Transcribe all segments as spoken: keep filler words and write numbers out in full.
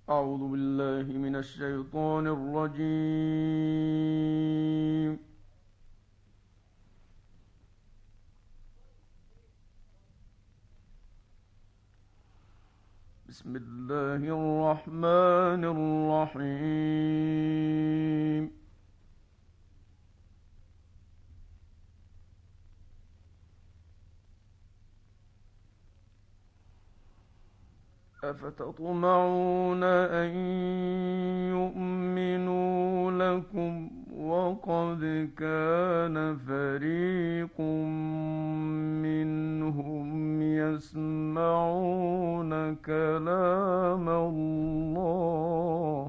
أعوذ بالله من الشيطان الرجيم. بسم الله الرحمن الرحيم. أفتطمعون أن يؤمنوا لكم وقد كان فريق منهم يسمعون كلام الله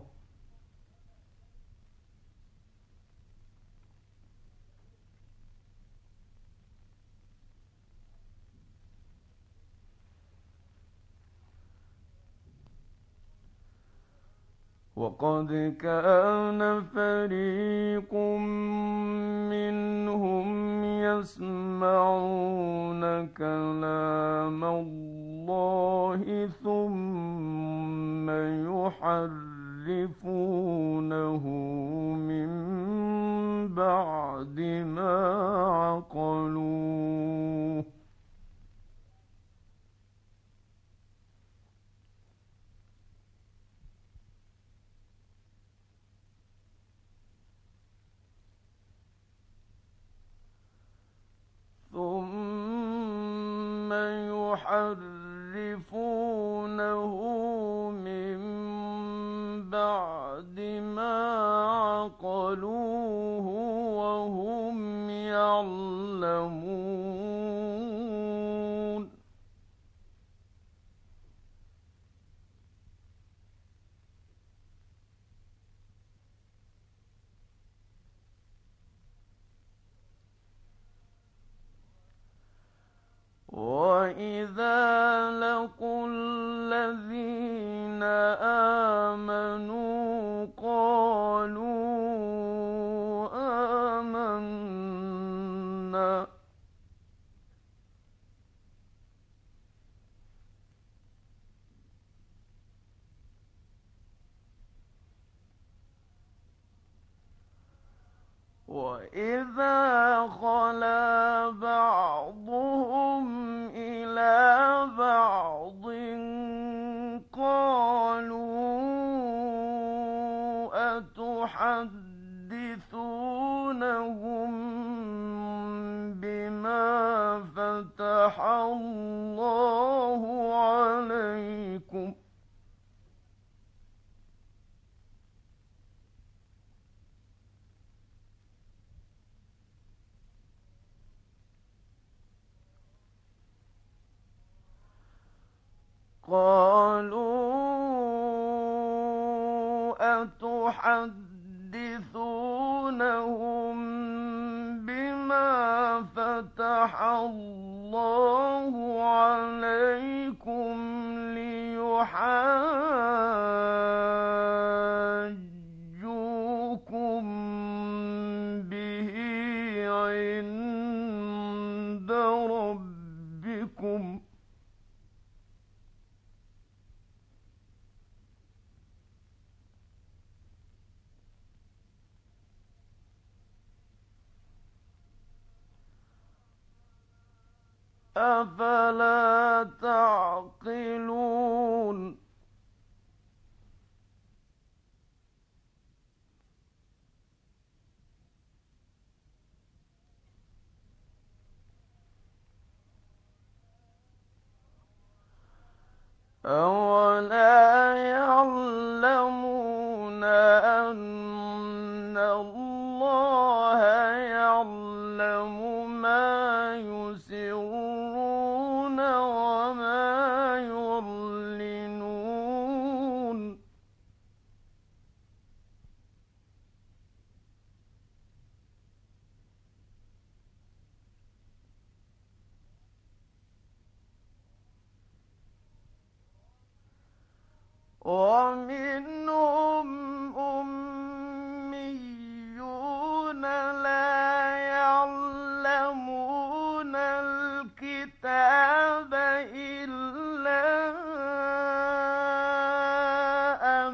وقد كان فريق منهم يسمعون كلام الله ثم يحرفونه من بعد ما عقلوه ثم يحرفونه من بعد ما عقلوه وهم يعلمون وَإِذَا لَقُوا الَّذِينَ آمَنُوا قَالُوا آمَنَّا وَإِذَا خَلَا بَعْضُهُمْ إِلَىٰ بَعْضٍ قَالُوا أَتُحَدِّثُونَهُم بِمَا فَتَحَ اللَّهُ عَلَيْكُمْ قَالُوا أَتُحَدِّثُونَهُم بِمَا فَتَحَ اللَّهُ عَلَيْكُمْ لِيُحَاجُّوكُم بِهِ عِندَ رَبِّكُمْ ۚ أَفَلَا تَعْقِلُونَ أَوَلَا يَعْلَمُونَ أَنَّ اللَّهَ يَعْلَمُ مَا يُسِرُّونَ وَمَا يُعْلِنُونَ وَمِنْهُمْ أُمِّيُّونَ لَا يَعْلَمُونَ الْكِتَابَ إِلَّا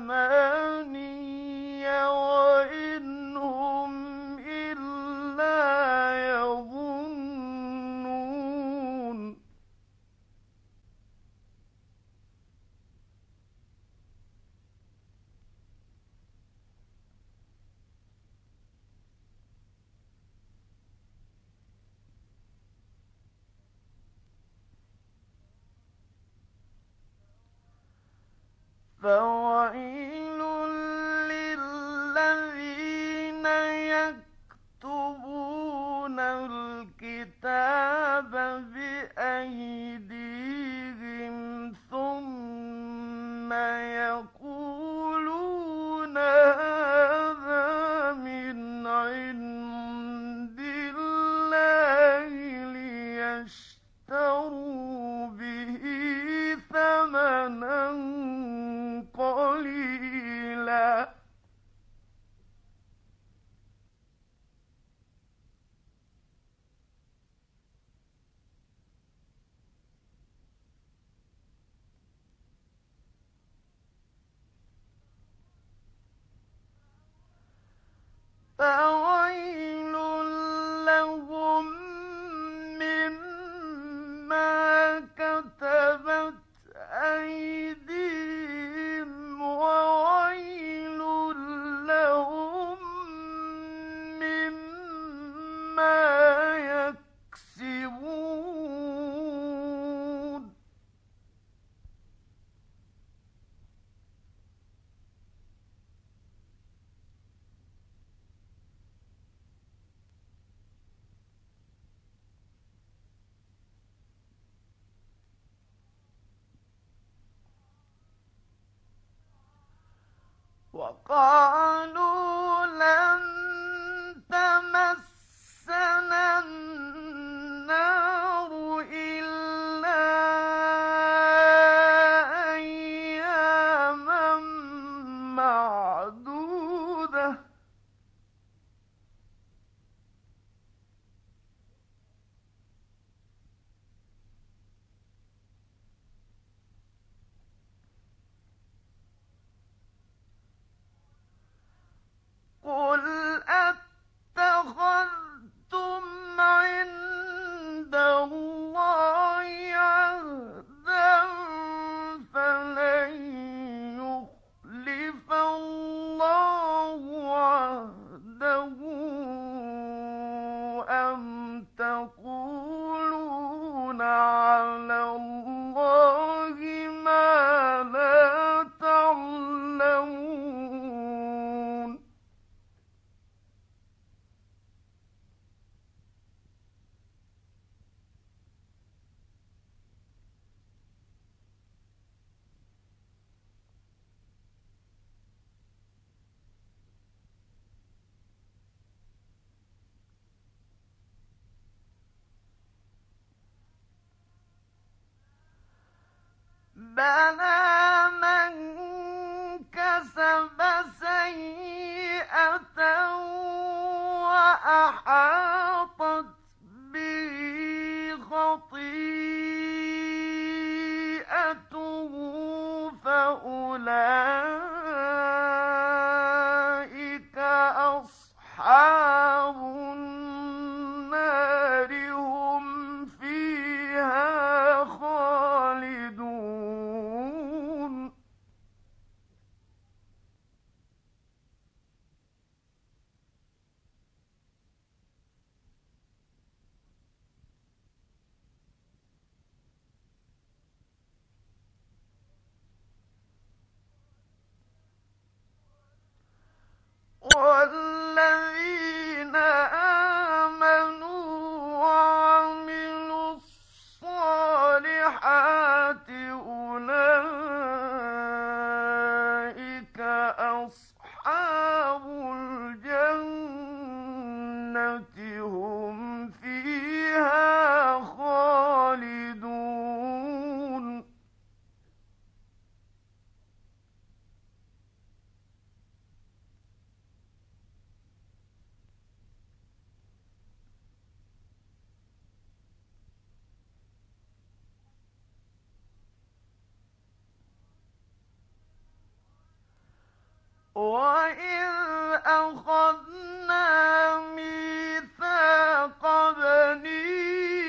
فويل للذين يكتبون الكتاب بأيديهم ثم يقولون هذا من عند الله ليشتروا به ثمنا قليلا. فويل لهم مما كتبت أيديهم وويل لهم مما يكسبون. وقالوا لن تمسنا النار إلا أياما معدودة قل أتخذتم عند الله عهدا فلن يخلف الله عهده أم تقولون على الله ما لا تعلمون. بلى من كسب سيئة وأحاطت به خطيئته فأولئك أصحاب النار هم فيها خالدون. والذين آمنوا وعملوا الصالحات أولئك أصحاب الجنة هم فيها خالدون. وَإِذْ أَخَذْنَا مِيثَاقَ بَنِي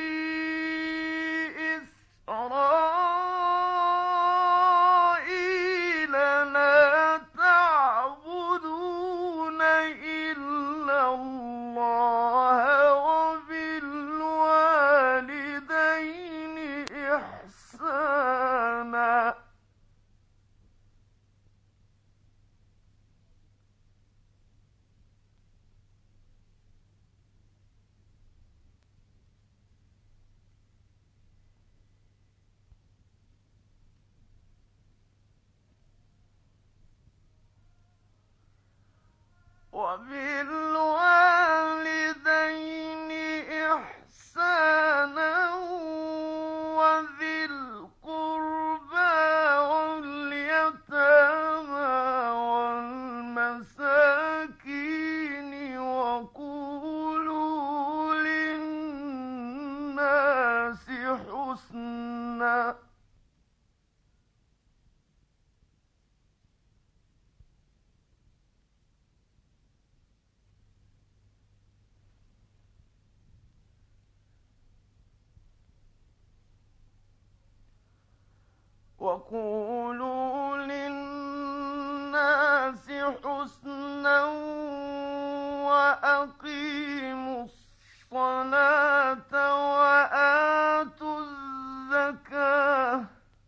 إِسْرَائِيلَ لَا تَعْبُدُونَ إِلَّا اللَّهَ وَبِالْوَالِدَيْنِ إِحْسَانًا وبالوالدين إحسانا وذي القربى واليتامى والمساكين وقولوا للناس حسنا. وقولوا للناس حسنا وأقيموا الصلاة وآتوا الزكاة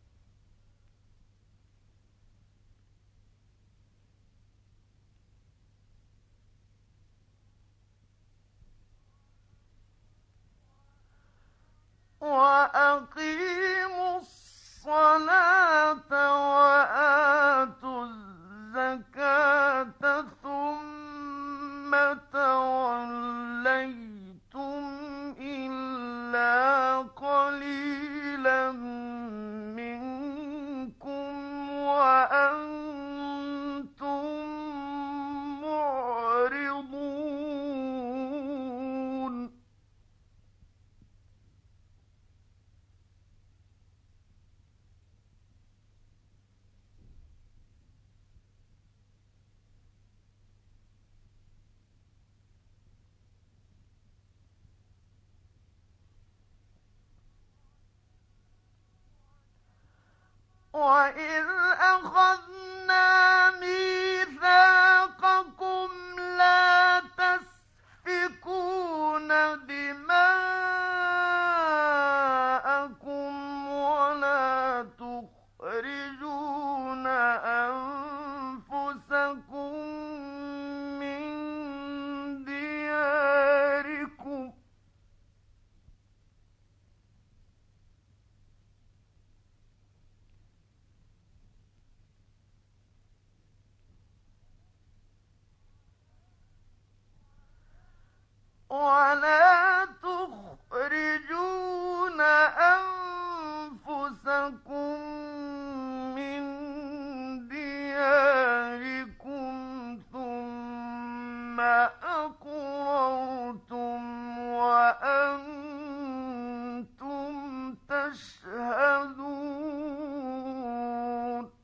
وأقيموا الصلاة وآتوا الزكاة ثم توليتم إلا قليلا منكم وأنتم معرضون. وَإِذْ أَخَذْنَا مِيثَاقَكُمْ لَا تَسْفِكُونَ دِمَاءَكُمْ وَلَا تُخْرِجُونَ أَنفُسَكُم مِّن دِيَارِكُمْ ولا تخرجون أنفسكم من دياركم ثم أقررتم وأنتم تشهدون.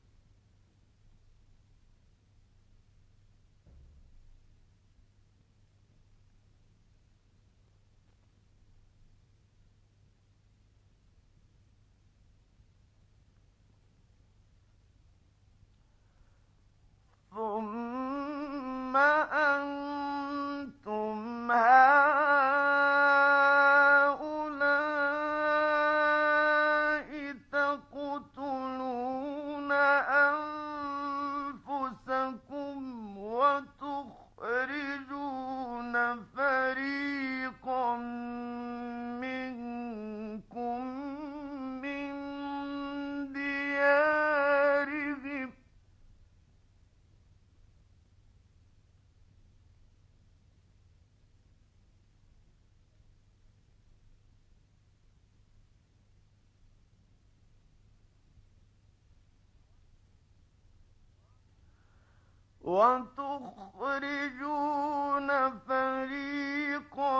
ثم أنتم هؤلاء تقتلون أنفسكم وتخرجون فريقا منكم من ديارهم وتخرجون فريقا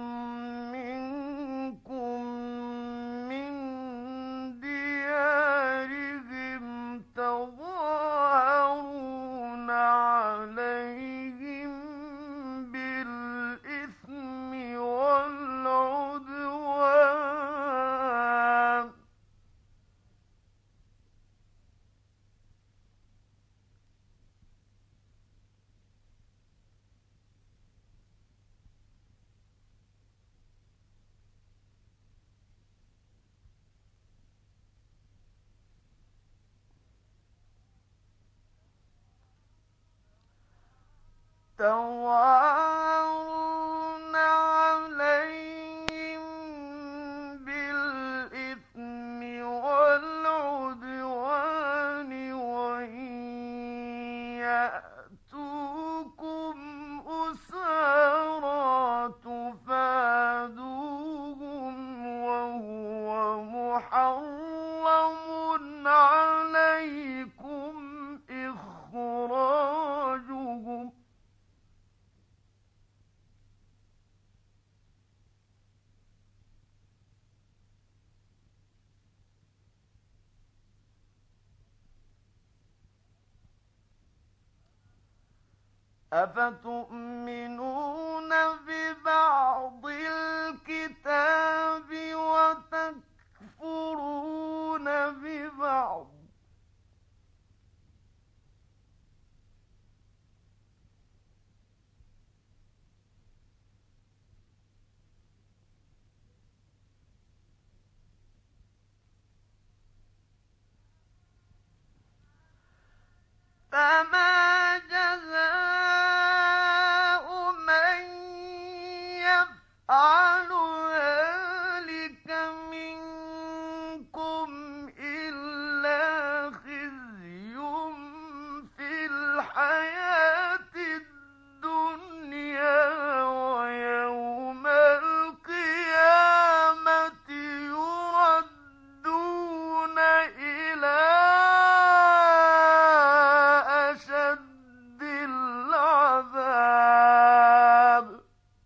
منكم من ديارهم تظاهرون عليهم بالإثم والعدوان تظاهرون عليهم بالإثم والعدوان وإن يأتوكم أفتؤمنون ببعض الكتاب وتكفرون ببعض. فما جزاء من يفعل ذلك منكم إلا خزي في الحياة الدنيا، ويوم القيامة يردون إلى أشد العذاب.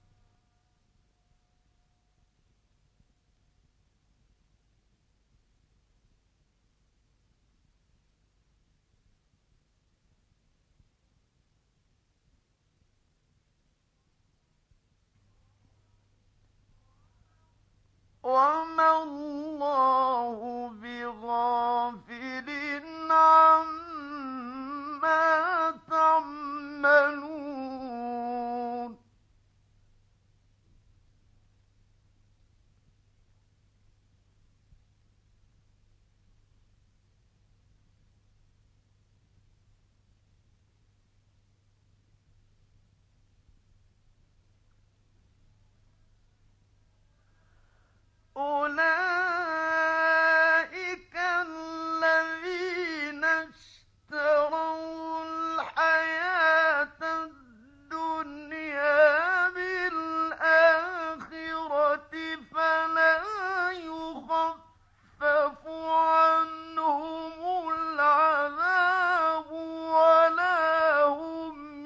وما الله بغافل عما تعملون. أولئك الذين اشتروا الحياة الدنيا بالآخرة، فلا يخفف عنهم العذاب ولا هم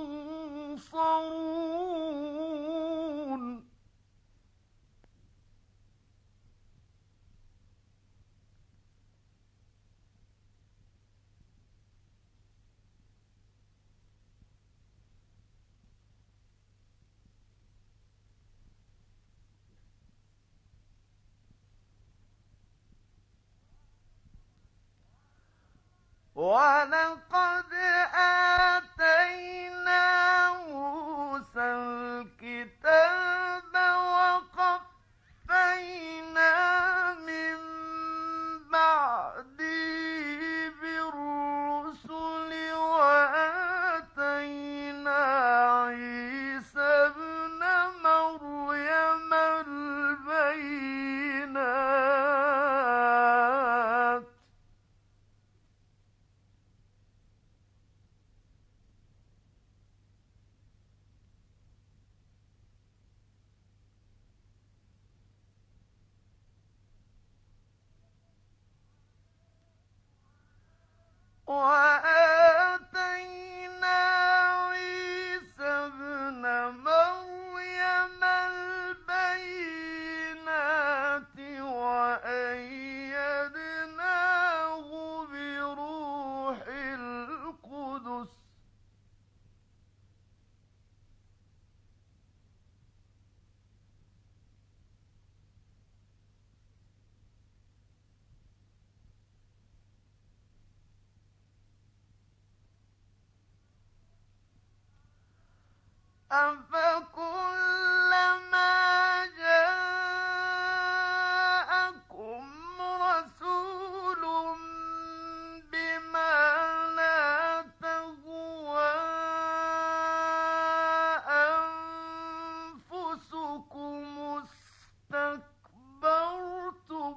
ينصرون. ولقد آتينا موسى الكتاب وقفينا من بعده بالرسل، وآتينا عيسى ابن مريم البينات. وآتينا عيسى ابن مريم البينات وأيدناه بروح القدس. أفكلما جاءكم رسول بما لا تهوى أنفسكم استكبرتم،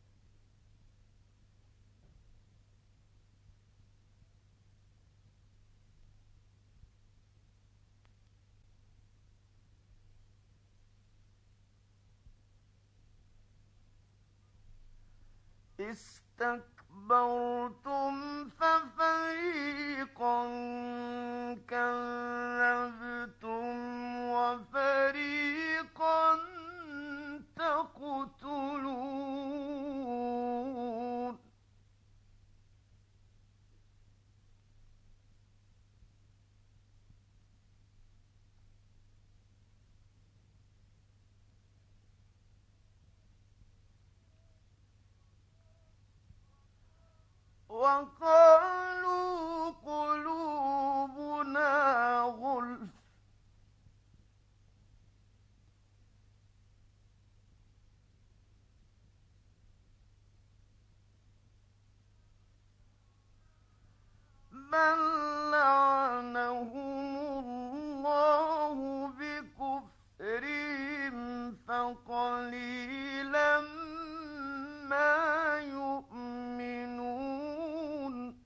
استكبرتم ففريقا كذبتم وفريقا تقتلون. وقالوا قلوبنا غلف بل لعنهم الله بكفرهم فقليلا ما يؤمنون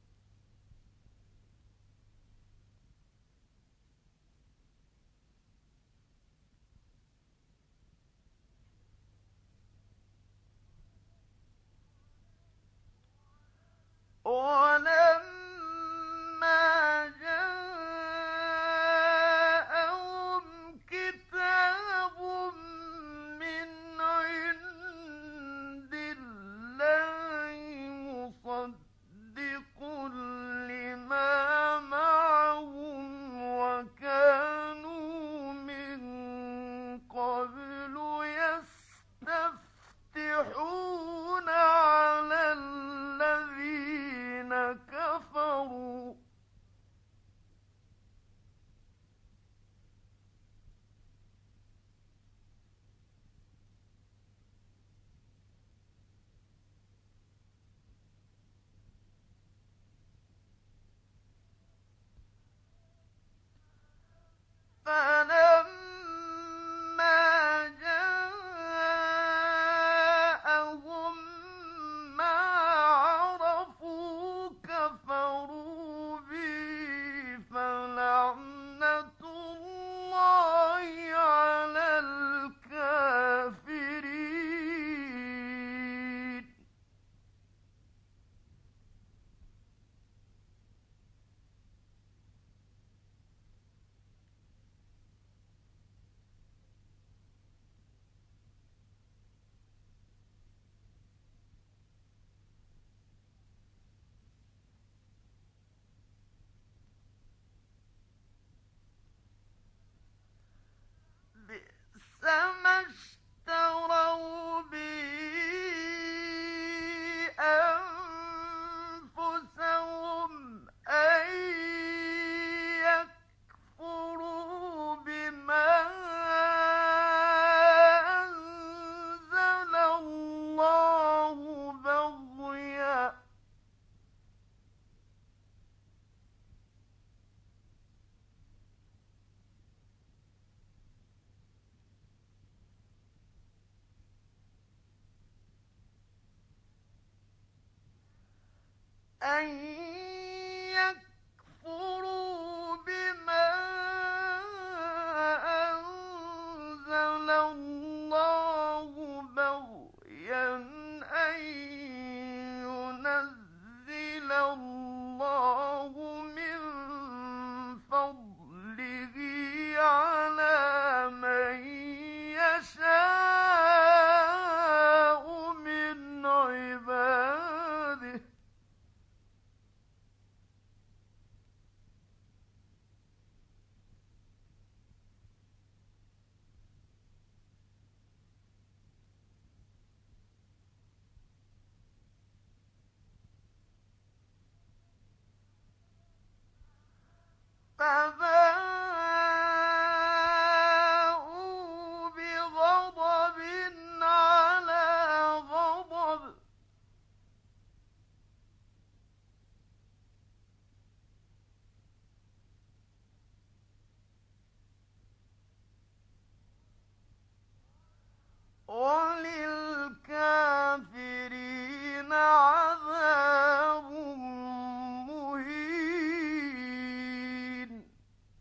ولما جاءهم كتاب من عند الله مصدق لما معهم وكانوا من قبل يستفتحون على الذين كفروا فلما جاءهم ما عرفوا كفروا به فلعنة الله على الكافرين بئس ما اشتروا به أنفسهم أن يكفروا بما أنزل الله بغيا أن يكفروا بما أنزل الله بغيا أن ينزل الله من فضله على من يشاء من عباده فباءوا بغضب على غضب وللكافرين عذاب مهين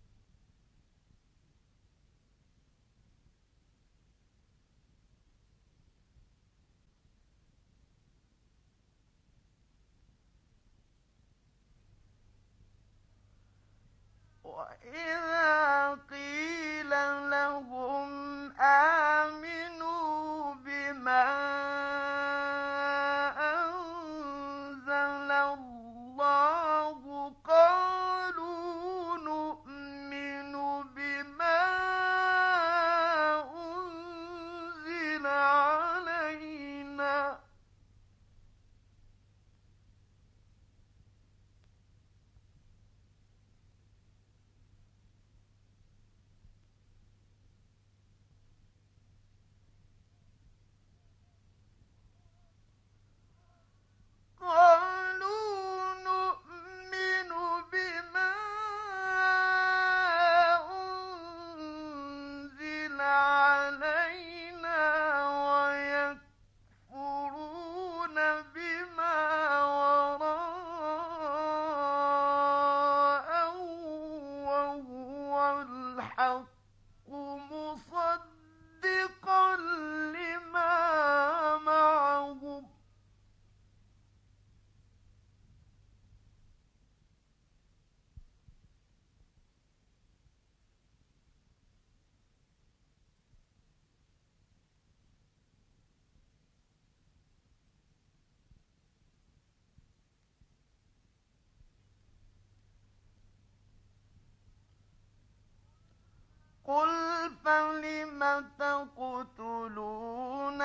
تقتلون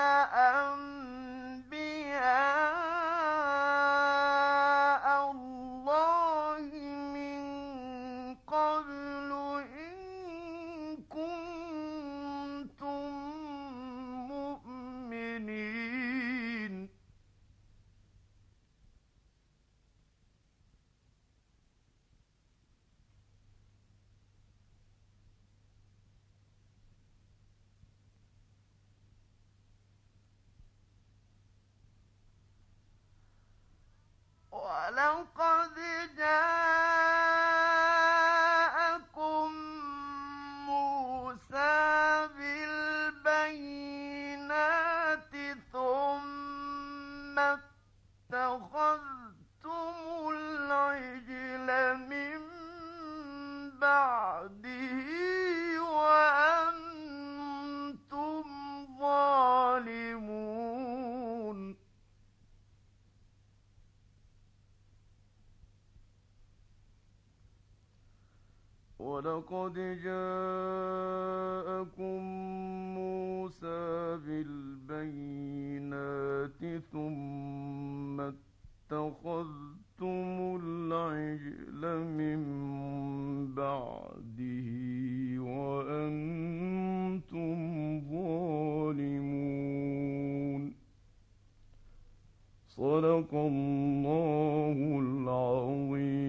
أنبياء الله من قبل إن كنتم مؤمنين. ولقد جاءكم موسى بالبينات ثم اتخذتم العجل من بعده وأنتم ظالمون. ولقد جاءكم موسى بالبينات ثم اتخذتم العجل من بعده وأنتم ظالمون. صدق الله العظيم.